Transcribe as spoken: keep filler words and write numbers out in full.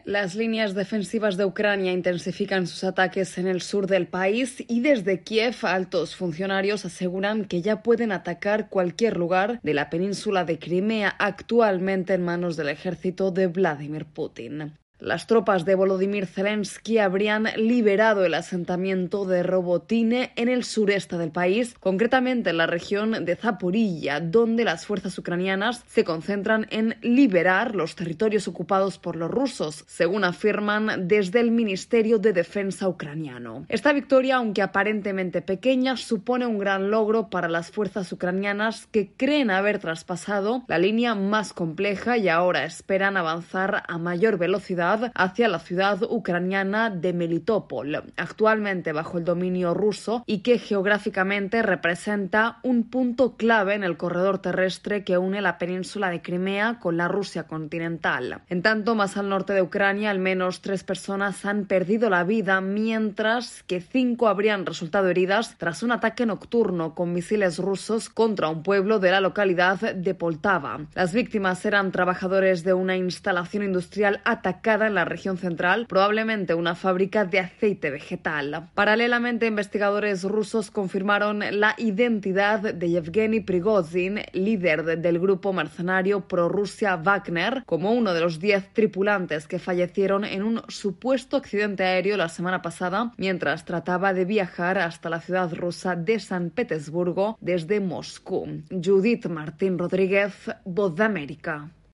Las líneas defensivas de Ucrania intensifican sus ataques en el sur del país y desde Kiev altos funcionarios aseguran que ya pueden atacar cualquier lugar de la península de Crimea, actualmente en manos del ejército de Vladimir Putin. Las tropas de Volodymyr Zelensky habrían liberado el asentamiento de Robotine en el sureste del país, concretamente en la región de Zaporilla, donde las fuerzas ucranianas se concentran en liberar los territorios ocupados por los rusos, según afirman desde el Ministerio de Defensa ucraniano. Esta victoria, aunque aparentemente pequeña, supone un gran logro para las fuerzas ucranianas que creen haber traspasado la línea más compleja y ahora esperan avanzar a mayor velocidad hacia la ciudad ucraniana de Melitopol, actualmente bajo el dominio ruso y que geográficamente representa un punto clave en el corredor terrestre que une la península de Crimea con la Rusia continental. En tanto, más al norte de Ucrania, al menos tres personas han perdido la vida, mientras que cinco habrían resultado heridas tras un ataque nocturno con misiles rusos contra un pueblo de la localidad de Poltava. Las víctimas eran trabajadores de una instalación industrial atacada en la región central, probablemente una fábrica de aceite vegetal. Paralelamente, investigadores rusos confirmaron la identidad de Yevgeny Prigozhin, líder del grupo mercenario prorrusia Wagner, como uno de los diez tripulantes que fallecieron en un supuesto accidente aéreo la semana pasada mientras trataba de viajar hasta la ciudad rusa de San Petersburgo desde Moscú. Judith Martín Rodríguez, Voz de América.